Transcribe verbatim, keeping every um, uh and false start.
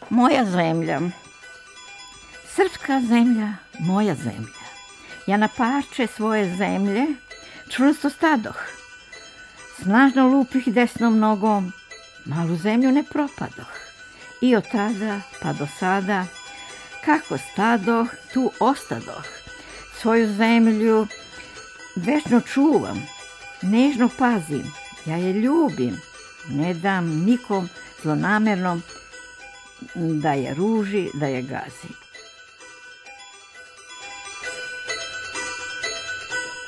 Moja zemlja, srpska zemlja, moja zemlja. Ja na parče svoje zemlje čvrsto stadoh. Snažno lupih desnom nogom, malu zemlju ne propadoh. I od tada pa do sada, kako stadoh, tu ostadoh. Svoju zemlju večno čuvam, nežno pazim, ja je ljubim, ne dam nikom zlonamernom da je ruži, da je gazi.